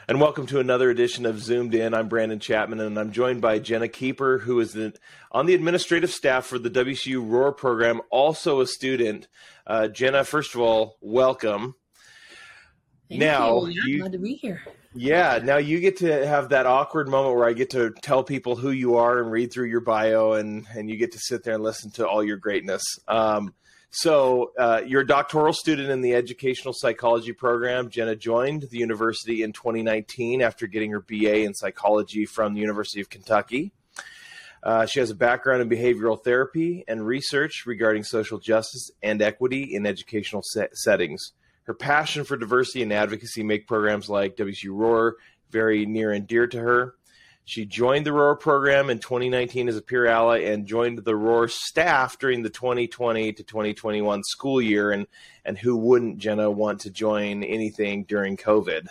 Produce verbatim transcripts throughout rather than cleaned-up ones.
And welcome to another edition of Zoomed In. I'm Brandon Chapman, and I'm joined by Jenna Keeper, who is the, on the administrative staff for the W C U Roar program, also a student. Uh, Jenna, first of all, welcome. Thank now, you. Yeah, you, glad to be here. Yeah, now you get to have that awkward moment where I get to tell people who you are and read through your bio, and, and you get to sit there and listen to all your greatness. Um, So uh, you're a doctoral student in the educational psychology program. Jenna joined the university in twenty nineteen after getting her B A in psychology from the University of Kentucky. Uh, she has a background in behavioral therapy and research regarding social justice and equity in educational set- settings. Her passion for diversity and advocacy make programs like W C U Roar very near and dear to her. She joined the Roar program in twenty nineteen as a peer ally and joined the Roar staff during the twenty twenty to twenty twenty-one school year. And, and who wouldn't, Jenna, want to join anything during COVID?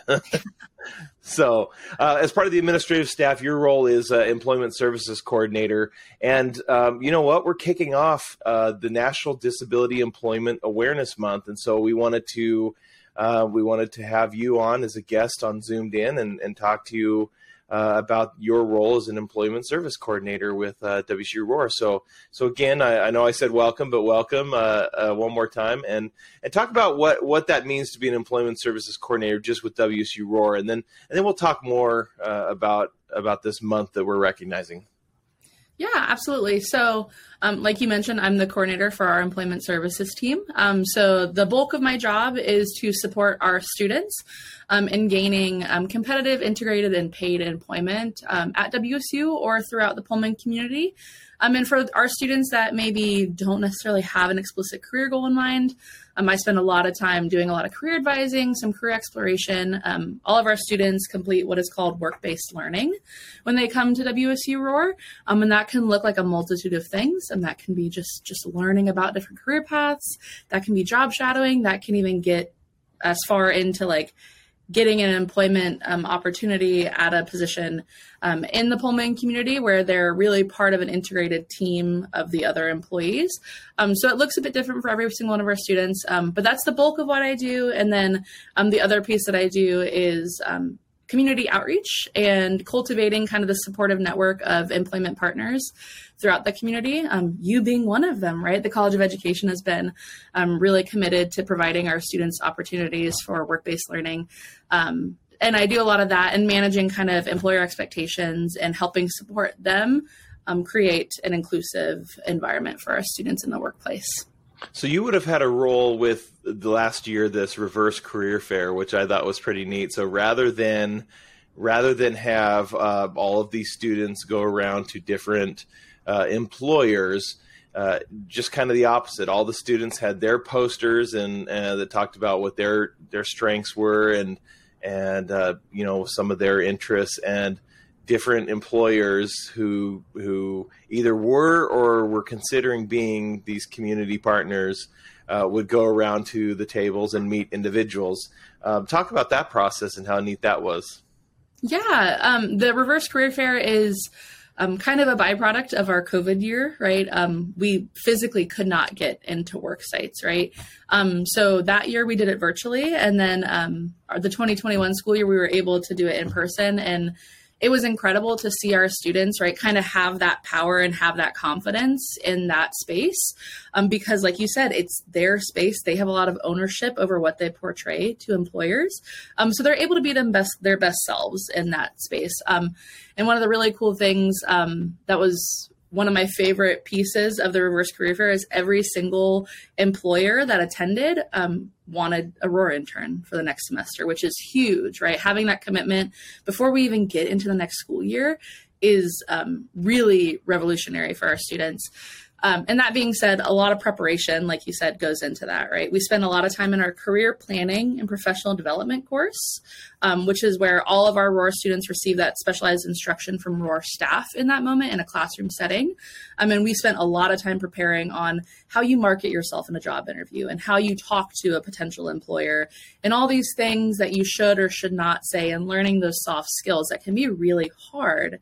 So uh, as part of the administrative staff, your role is uh, Employment Services Coordinator. And um, you know what? We're kicking off uh, the National Disability Employment Awareness Month. And so we wanted to uh, we wanted to have you on as a guest on Zoomed In and, and talk to you Uh, about your role as an employment service coordinator with uh, W C U Roar. So, so again, I, I know I said welcome, but welcome uh, uh, one more time, and and talk about what, what that means to be an employment services coordinator just with W C U Roar, and then and then we'll talk more uh, about about this month that we're recognizing. Yeah, absolutely. So um, like you mentioned, I'm the coordinator for our employment services team. Um, so the bulk of my job is to support our students um, in gaining um, competitive, integrated, and paid employment um, at W S U or throughout the Pullman community. Um, and for our students that maybe don't necessarily have an explicit career goal in mind, um, I spend a lot of time doing a lot of career advising, some career exploration. Um, all of our students complete what is called work-based learning when they come to W S U Roar, um, and that can look like a multitude of things. And that can be just, just learning about different career paths. That can be job shadowing. That can even get as far into like getting an employment um, opportunity at a position um, in the Pullman community where they're really part of an integrated team of the other employees. Um, so it looks a bit different for every single one of our students, um, but that's the bulk of what I do. And then um, the other piece that I do is um, community outreach and cultivating kind of the supportive network of employment partners throughout the community, um, you being one of them, right? The College of Education has been um, really committed to providing our students opportunities for work-based learning. Um, and I do a lot of that and managing kind of employer expectations and helping support them um, create an inclusive environment for our students in the workplace. So you would have had a role with the last year, this reverse career fair, which I thought was pretty neat. So rather than rather than have uh, all of these students go around to different uh, employers, uh, just kind of the opposite. All the students had their posters and uh, that talked about what their their strengths were and and uh, you know, some of their interests, and different employers who who either were or were considering being these community partners uh, would go around to the tables and meet individuals. Um, talk about that process and how neat that was. Yeah, um, the reverse career fair is um, kind of a byproduct of our COVID year, right? Um, we physically could not get into work sites, right? Um, so that year we did it virtually, and then um, the twenty twenty-one school year we were able to do it in person, and it was incredible to see our students, right, kind of have that power and have that confidence in that space. Um, because like you said, it's their space. They have a lot of ownership over what they portray to employers. Um, so they're able to be them best, their best selves in that space. Um, and one of the really cool things um, that was one of my favorite pieces of the reverse career fair is every single employer that attended um, wanted a Roar intern for the next semester, which is huge, right? Having that commitment before we even get into the next school year is um, really revolutionary for our students. Um, and that being said, a lot of preparation, like you said, goes into that, right? We spend a lot of time in our career planning and professional development course, um, which is where all of our Roar students receive that specialized instruction from Roar staff in that moment in a classroom setting. Um, and we spent a lot of time preparing on how you market yourself in a job interview and how you talk to a potential employer and all these things that you should or should not say, and learning those soft skills that can be really hard,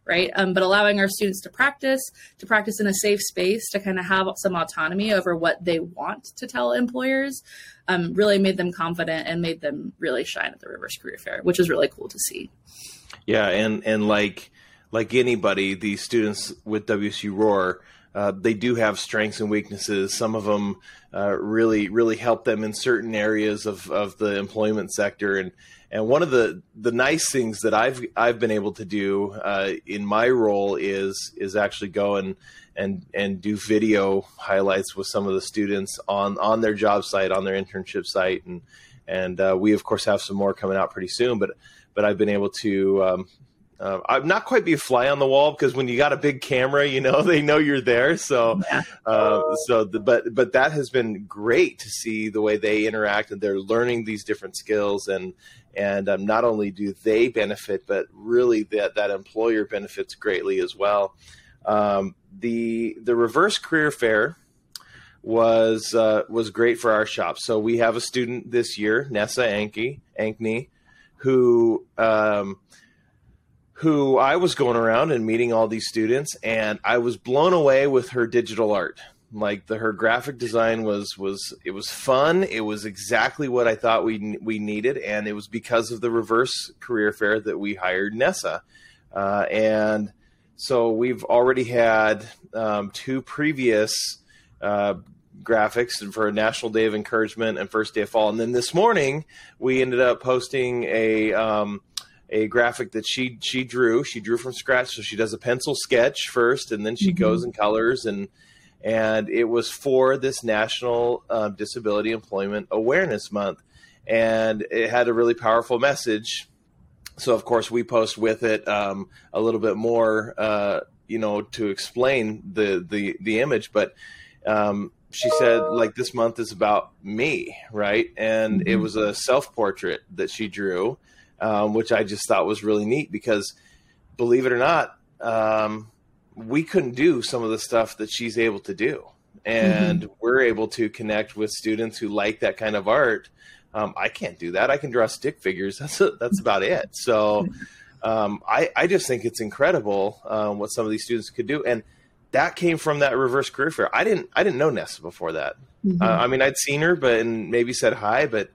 right? Um, but allowing our students to practice, to practice in a safe space, to kind of have some autonomy over what they want to tell employers, um, really made them confident and made them really shine at the Reverse Career Fair, which is really cool to see. Yeah, and and like like anybody, these students with W S U Roar, uh, they do have strengths and weaknesses. Some of them uh, really really help them in certain areas of, of the employment sector. And and one of the, the nice things that I've I've been able to do uh, in my role is is actually go and and and do video highlights with some of the students on, on their job site, on their internship site, and and uh, we of course have some more coming out pretty soon. But but I've been able to. Um, Uh, I'm not quite be a fly on the wall, because when you got a big camera, you know, they know you're there. So, Yeah. uh, so, the, but, but that has been great to see the way they interact, and they're learning these different skills, and, and um, not only do they benefit, but really that, that employer benefits greatly as well. Um, the, the Reverse Career Fair was, uh, was great for our shop. So we have a student this year, Nessa Anke, Ankney, who, um, who I was going around and meeting all these students, and I was blown away with her digital art. Like the, her graphic design was, was, it was fun. It was exactly what I thought we, we needed. And it was because of the Reverse Career Fair that we hired Nessa. Uh, and so we've already had um, two previous uh, graphics for National Day of Encouragement and First Day of Fall. And then this morning we ended up posting a, um, a graphic that she she drew. She drew from scratch, so she does a pencil sketch first, and then she mm-hmm. goes and colors, and and it was for this National uh, Disability Employment Awareness Month, and it had a really powerful message. So of course we post with it um, a little bit more, uh, you know, to explain the the the image, but. Um, she said, like, this month is about me, right? And mm-hmm. it was a self-portrait that she drew. Um, which I just thought was really neat, because believe it or not, um, we couldn't do some of the stuff that she's able to do. And mm-hmm. we're able to connect with students who like that kind of art. Um, I can't do that. I can draw stick figures. That's a, that's about it. So um, I, I just think it's incredible um, what some of these students could do. And that came from that Reverse Career Fair. I didn't I didn't know Nessa before that. Mm-hmm. Uh, I mean, I'd seen her, but and maybe said hi, but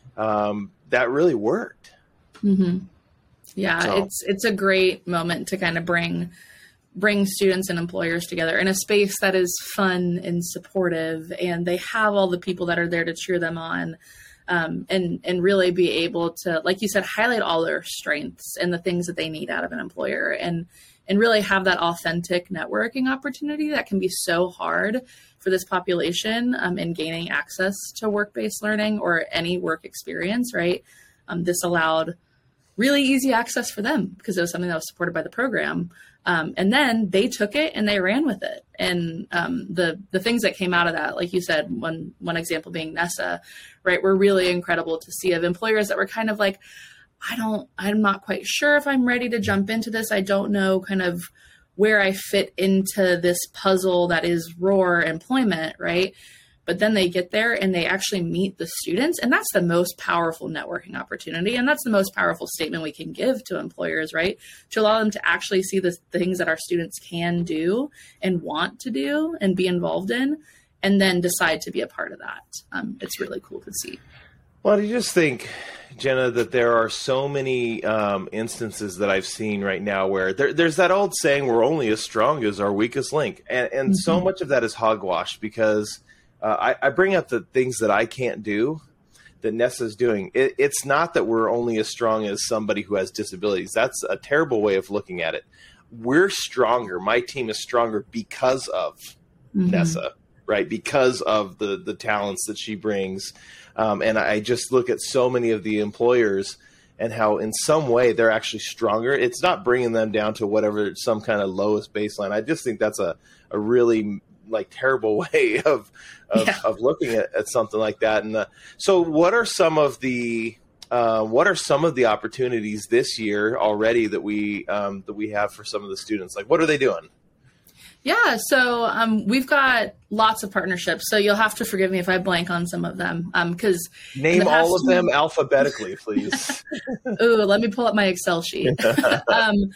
um, that really worked. Mm-hmm. Yeah, so. it's it's a great moment to kind of bring bring students and employers together in a space that is fun and supportive, and they have all the people that are there to cheer them on, um, and and really be able to, like you said, highlight all their strengths and the things that they need out of an employer, and and really have that authentic networking opportunity that can be so hard for this population um, in gaining access to work-based learning or any work experience, right? Um, this allowed really easy access for them because it was something that was supported by the program. Um, and then they took it and they ran with it. And um, the the things that came out of that, like you said, one one example being Nessa, right, were really incredible to see, of employers that were kind of like, I don't, I'm not quite sure if I'm ready to jump into this. I don't know kind of where I fit into this puzzle that is Roar employment, right? But then they get there and they actually meet the students. And that's the most powerful networking opportunity. And that's the most powerful statement we can give to employers, right? To allow them to actually see the things that our students can do and want to do and be involved in, and then decide to be a part of that. Um, it's really cool to see. Well, do you just think, Jenna, that there are so many um, instances that I've seen right now where there, there's that old saying, we're only as strong as our weakest link. And, and mm-hmm. so much of that is hogwash, because Uh, I, I bring up the things that I can't do that Nessa's doing. It, it's not that we're only as strong as somebody who has disabilities. That's a terrible way of looking at it. We're stronger. My team is stronger because of mm-hmm. Nessa, right? Because of the, the talents that she brings. Um, and I just look at so many of the employers and how in some way they're actually stronger. It's not bringing them down to whatever, some kind of lowest baseline. I just think that's a, a really like terrible way of of, yeah. of looking at, at something like that. And uh, so what are some of the uh, what are some of the opportunities this year already that we um, that we have for some of the students? Like, what are they doing? Yeah, so um, we've got lots of partnerships. So you'll have to forgive me if I blank on some of them, because um, name all of them alphabetically, please. Ooh, let me pull up my Excel sheet. um,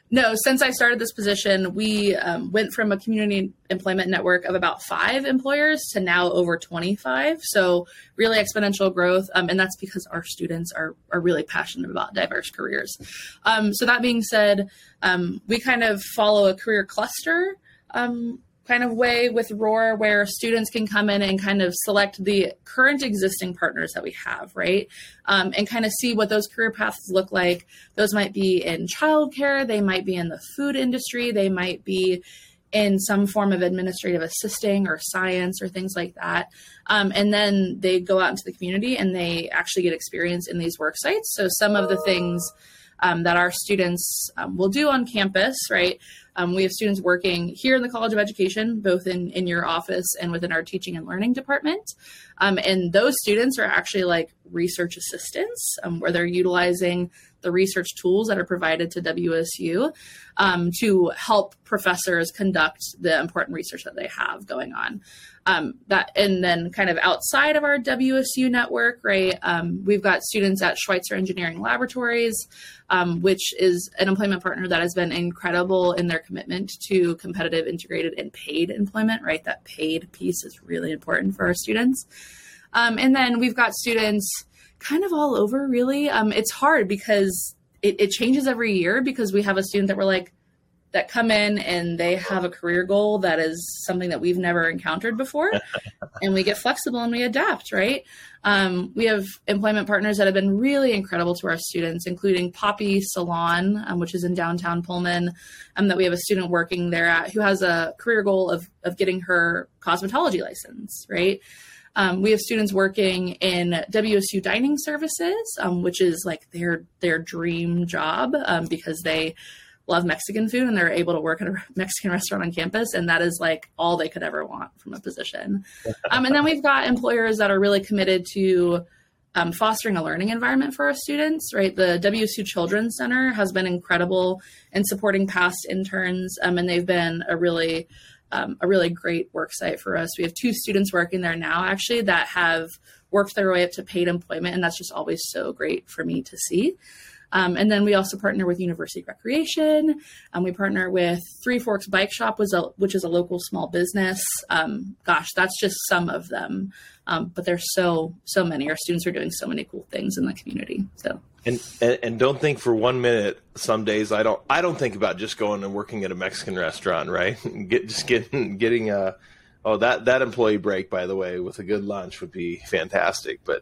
No, since I started this position, we um, went from a community employment network of about five employers to now over twenty-five. So really exponential growth. Um, and that's because our students are, are really passionate about diverse careers. Um, so that being said, um, we kind of follow a career cluster um, kind of way with Roar, where students can come in and kind of select the current existing partners that we have, right? Um, and kind of see what those career paths look like. Those might be in childcare, they might be in the food industry, they might be in some form of administrative assisting or science or things like that. Um, and then they go out into the community and they actually get experience in these work sites. So some of the things um, that our students um, will do on campus, right? Um, we have students working here in the College of Education, both in, in your office and within our teaching and learning department. Um, and those students are actually like research assistants, um, where they're utilizing the research tools that are provided to W S U um, to help professors conduct the important research that they have going on. Um, that and then kind of outside of our W S U network, right, um, we've got students at Schweitzer Engineering Laboratories, um, which is an employment partner that has been incredible in their commitment to competitive, integrated, and paid employment, right? That paid piece is really important for our students. Um, and then we've got students kind of all over, really. Um, it's hard because it, it changes every year, because we have a student that we're like, that come in and they have a career goal that is something that we've never encountered before. And we get flexible and we adapt, right? Um, we have employment partners that have been really incredible to our students, including Poppy Salon, um, which is in downtown Pullman, um, that we have a student working there at who has a career goal of, of getting her cosmetology license, right? Um, we have students working in W S U Dining Services, um, which is like their their dream job um, because they love Mexican food and they're able to work at a Mexican restaurant on campus. And that is like all they could ever want from a position. Um, and then we've got employers that are really committed to um, fostering a learning environment for our students, right? The W S U Children's Center has been incredible in supporting past interns. Um, and they've been a really, um, a really great work site for us. We have two students working there now, actually, that have worked their way up to paid employment. And that's just always so great for me to see. Um, and then we also partner with University Recreation. Um, we partner with Three Forks Bike Shop, was a, which is a local small business. Um, gosh, that's just some of them. Um, but there's so, so many. Our students are doing so many cool things in the community. So, and, and and don't think for one minute. Some days I don't I don't think about just going and working at a Mexican restaurant, right? Get just getting getting a oh that that employee break, by the way, with a good lunch would be fantastic. But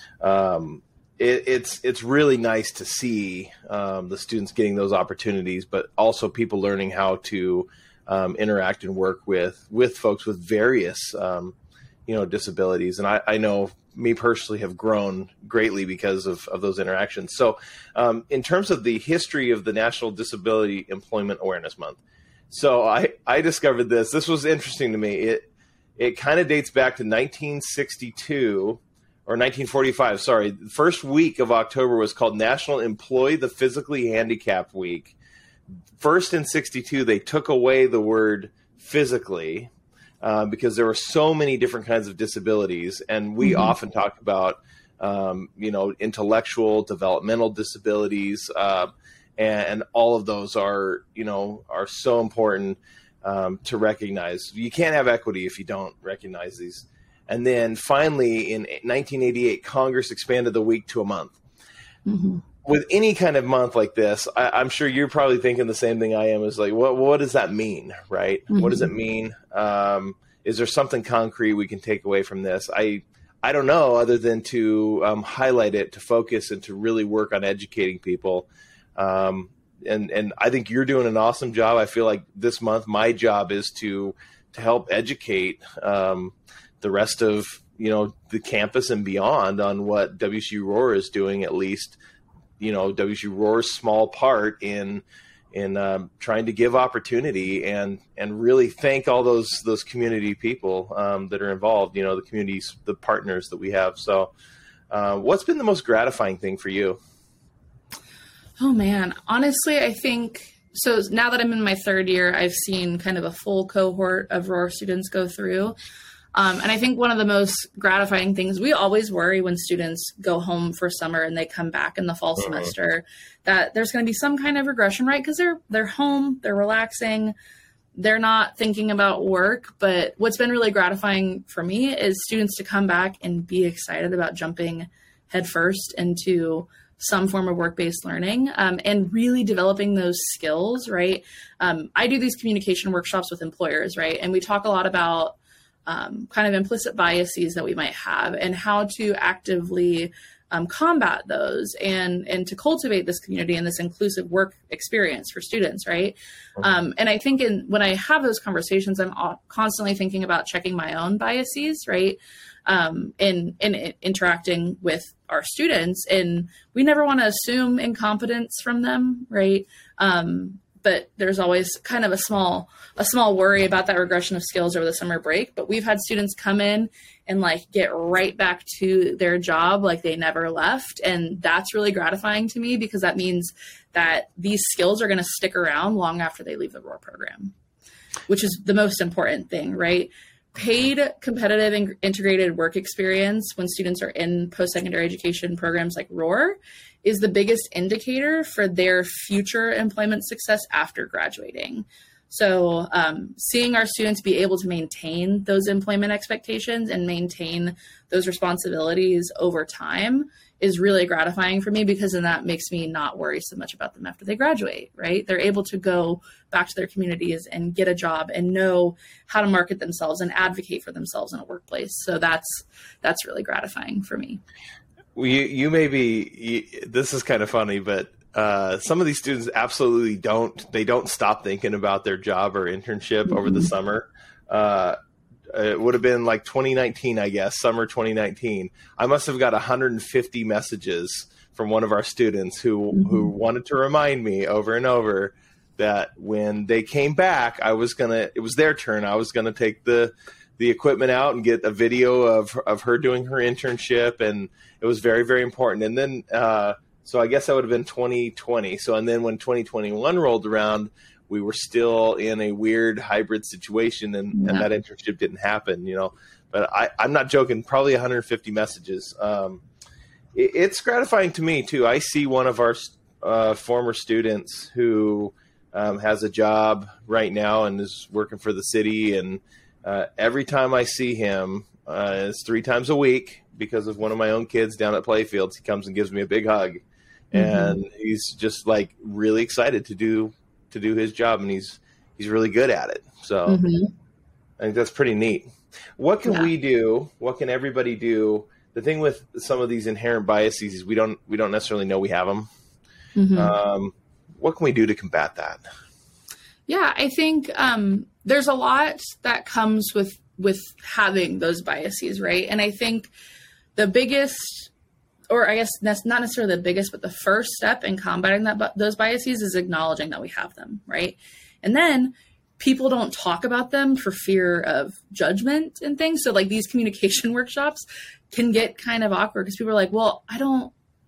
um, It, it's it's really nice to see um, the students getting those opportunities, but also people learning how to um, interact and work with with folks with various um, you know disabilities. And I, I know me personally have grown greatly because of, of those interactions. So um, in terms of the history of the National Disability Employment Awareness Month, so I, I discovered this. This was interesting to me. It it kind of dates back to nineteen sixty-two. Or nineteen forty-five, sorry. The first week of October was called National Employ the Physically Handicapped Week. First in sixty-two, they took away the word physically uh, because there were so many different kinds of disabilities. And we mm-hmm. often talk about, um, you know, intellectual, developmental disabilities. Uh, and, and all of those are, you know, are so important um, to recognize. You can't have equity if you don't recognize these. And then finally, in nineteen eighty-eight, Congress expanded the week to a month. Mm-hmm. With any kind of month like this, I, I'm sure you're probably thinking the same thing I am. Is like, what what does that mean, right? Mm-hmm. What does it mean? Um, is there something concrete we can take away from this? I I don't know, other than to um, highlight it, to focus, and to really work on educating people. Um, and and I think you're doing an awesome job. I feel like this month, my job is to to help educate Um, the rest of, you know, the campus and beyond on what W S U Roar is doing, at least, you know, W S U Roar's small part in, in um, trying to give opportunity and, and really thank all those, those community people um, that are involved, you know, the communities, the partners that we have. So uh, what's been the most gratifying thing for you? Oh man, honestly, I think, so now that I'm in my third year, I've seen kind of a full cohort of Roar students go through. Um, and I think one of the most gratifying things, we always worry when students go home for summer and they come back in the fall uh-huh. semester, that there's going to be some kind of regression, right? Because they're they're home, they're relaxing, they're not thinking about work. But what's been really gratifying for me is students to come back and be excited about jumping headfirst into some form of work-based learning um, and really developing those skills, right? Um, I do these communication workshops with employers, right? And we talk a lot about um, kind of implicit biases that we might have and how to actively um, combat those and, and to cultivate this community and this inclusive work experience for students, right? Mm-hmm. Um, and I think in, when I have those conversations, I'm constantly thinking about checking my own biases, right? Um, in, in interacting with our students, and we never want to assume incompetence from them, right? Um, but there's always kind of a small, a small worry about that regression of skills over the summer break. But we've had students come in and like get right back to their job like they never left, and that's really gratifying to me because that means that these skills are going to stick around long after they leave the R O A R program, which is the most important thing, right? Paid competitive and integrated work experience when students are in post-secondary education programs like R O A R is the biggest indicator for their future employment success after graduating. So um, seeing our students be able to maintain those employment expectations and maintain those responsibilities over time is really gratifying for me, because then that makes me not worry so much about them after they graduate, right? They're able to go back to their communities and get a job and know how to market themselves and advocate for themselves in a workplace. So that's that's really gratifying for me. Well, you, you may be, you, this is kind of funny, but uh, some of these students absolutely don't, they don't stop thinking about their job or internship mm-hmm. over the summer. Uh, it would have been like twenty nineteen, I guess, summer twenty nineteen. I must have got one hundred fifty messages from one of our students who, mm-hmm. who wanted to remind me over and over that when they came back, I was going to, it was their turn. I was going to take the, the equipment out and get a video of, of her doing her internship. And it was very, very important. And then, uh, so I guess that would have been twenty twenty. So, and then when twenty twenty-one rolled around, we were still in a weird hybrid situation, and, yeah. and that internship didn't happen, you know, but I, I'm not joking, probably one hundred fifty messages. Um, it, it's gratifying to me too. I see one of our uh, former students who um, has a job right now and is working for the city. And uh, every time I see him, uh, it's three times a week because of one of my own kids down at Playfields. He comes and gives me a big hug. And mm-hmm. he's just like really excited to do to do his job, and he's he's really good at it. So mm-hmm. I think that's pretty neat. What can yeah. we do? What can everybody do? The thing with some of these inherent biases is we don't we don't necessarily know we have them. Mm-hmm. Um, what can we do to combat that? Yeah, I think um, there's a lot that comes with with having those biases, right? And I think the biggest, or I guess that's not necessarily the biggest, but the first step in combating that those biases is acknowledging that we have them, right? And then people don't talk about them for fear of judgment and things. So like these communication workshops can get kind of awkward because people are like, well, I don't,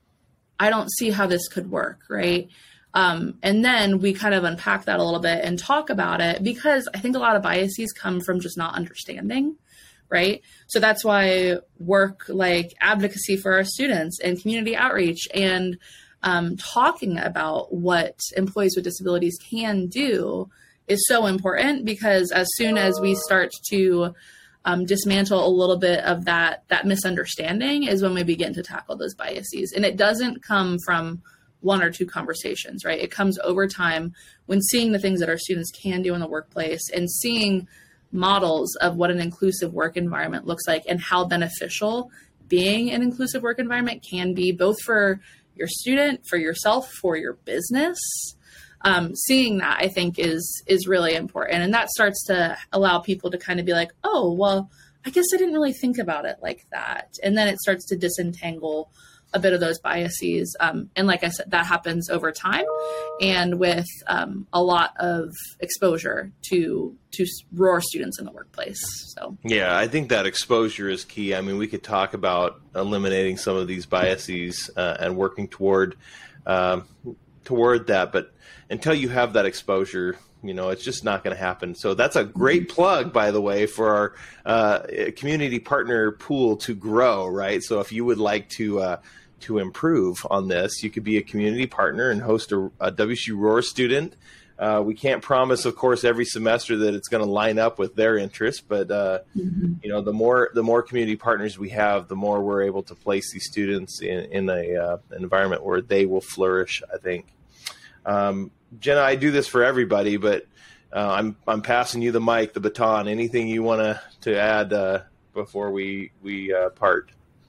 I don't see how this could work, right? Um, and then we kind of unpack that a little bit and talk about it, because I think a lot of biases come from just not understanding. Right. So that's why work like advocacy for our students and community outreach and um, talking about what employees with disabilities can do is so important, because as soon as we start to um, dismantle a little bit of that, that misunderstanding is when we begin to tackle those biases. And it doesn't come from one or two conversations, right? It comes over time when seeing the things that our students can do in the workplace and seeing models of what an inclusive work environment looks like and how beneficial being an inclusive work environment can be, both for your student, for yourself, for your business. Um, seeing that, I think, is is really important. And that starts to allow people to kind of be like, oh, well, I guess I didn't really think about it like that. And then it starts to disentangle a bit of those biases. Um, and like I said, that happens over time and with um, a lot of exposure to to R O A R students in the workplace. So yeah, I think that exposure is key. I mean, we could talk about eliminating some of these biases uh, and working toward um, toward that, but until you have that exposure, you know, it's just not going to happen. So that's a great plug, by the way, for our uh, community partner pool to grow, right? So if you would like to uh, to improve on this, you could be a community partner and host a, a W S U Roar student. Uh, we can't promise, of course, every semester that it's going to line up with their interests, but uh, mm-hmm. you know, the more the more community partners we have, the more we're able to place these students in, in a uh, an environment where they will flourish, I think. Um, Jenna, I do this for everybody, but uh, I'm I'm passing you the mic, the baton. Anything you want to to add uh, before we we uh, part?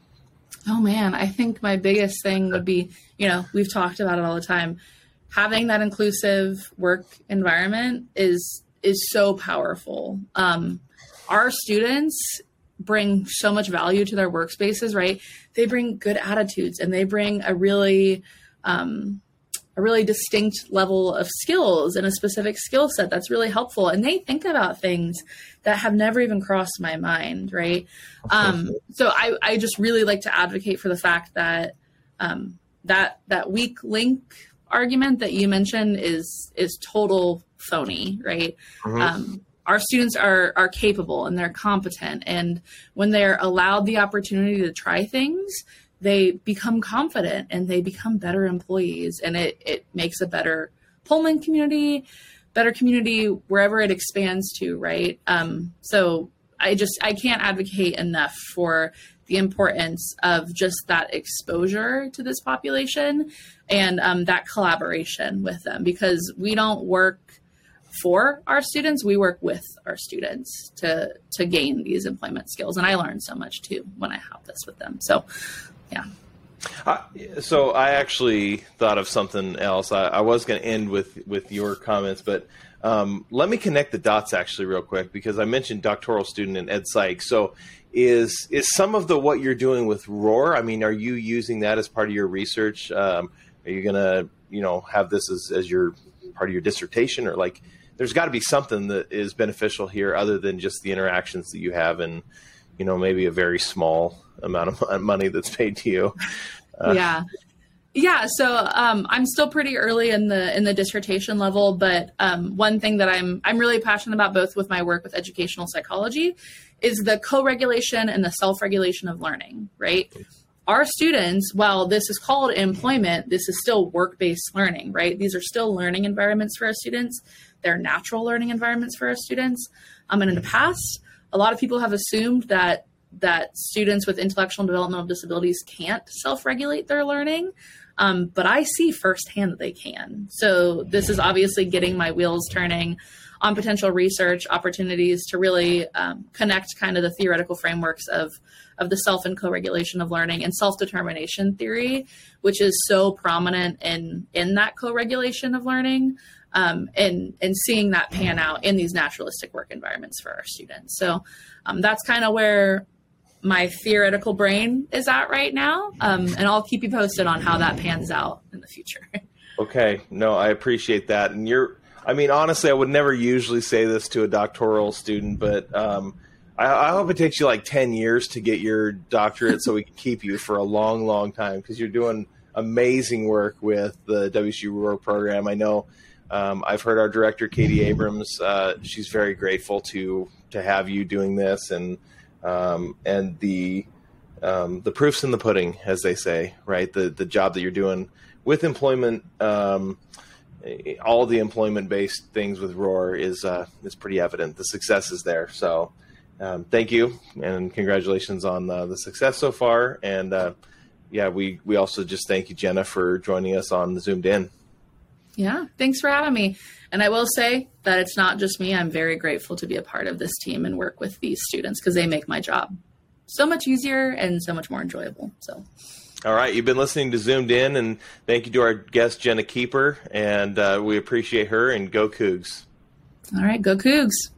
Oh man, I think my biggest thing would be, you know, we've talked about it all the time. Having that inclusive work environment is is so powerful. Um, our students bring so much value to their workspaces, right? They bring good attitudes, and they bring a really um, a really distinct level of skills and a specific skill set that's really helpful. And they think about things that have never even crossed my mind, right? Um, so I, I just really like to advocate for the fact that um, that that weak link argument that you mentioned is is total phony, right? Mm-hmm. Um, our students are are capable and they're competent, and when they're allowed the opportunity to try things, they become confident and they become better employees, and it it makes a better Pullman community, better community wherever it expands to, right? Um, so I just I can't advocate enough for the importance of just that exposure to this population and um, that collaboration with them, because we don't work for our students, we work with our students to to gain these employment skills. And I learned so much too when I have this with them. So, yeah. Uh, so I actually thought of something else. I, I was going to end with, with your comments, but um, let me connect the dots actually real quick, because I mentioned doctoral student and ed psych. So is is some of the what you're doing with Roar, I mean, are you using that as part of your research? Um, are you going to, you know, have this as, as your part of your dissertation, or like, there's got to be something that is beneficial here other than just the interactions that you have and, you know, maybe a very small amount of money that's paid to you. Uh, yeah. Yeah. So um, I'm still pretty early in the in the dissertation level, but um, one thing that I'm I'm really passionate about, both with my work with educational psychology, is the co-regulation and the self-regulation of learning, right? Our students, while this is called employment, this is still work-based learning, right? These are still learning environments for our students. They're natural learning environments for our students. Um, and in the past, a lot of people have assumed that that students with intellectual and developmental disabilities can't self-regulate their learning. Um, but I see firsthand that they can. So this is obviously getting my wheels turning on potential research opportunities to really um, connect kind of the theoretical frameworks of, of the self and co-regulation of learning and self-determination theory, which is so prominent in, in that co-regulation of learning, um, and, and seeing that pan out in these naturalistic work environments for our students. So um, that's kind of where my theoretical brain is at right now. Um, and I'll keep you posted on how that pans out in the future. Okay. No, I appreciate that. And you're, I mean, honestly, I would never usually say this to a doctoral student, but um, I, I hope it takes you like ten years to get your doctorate so we can keep you for a long, long time, because you're doing amazing work with the W S U Roar program. I know um, I've heard our director, Katie Abrams, uh, she's very grateful to to have you doing this, and um, and the um, the proof's in the pudding, as they say, right? The the job that you're doing with employment, um, all the employment-based things with Roar is uh, is pretty evident. The success is there. So um, thank you, and congratulations on uh, the success so far. And uh, yeah, we, we also just thank you, Jenna, for joining us on Zoomed In. Yeah, thanks for having me. And I will say that it's not just me. I'm very grateful to be a part of this team and work with these students, because they make my job so much easier and so much more enjoyable. So. All right, you've been listening to Zoomed In, and thank you to our guest, Jenna Keeper, and uh, we appreciate her, and go Cougs. All right, go Cougs.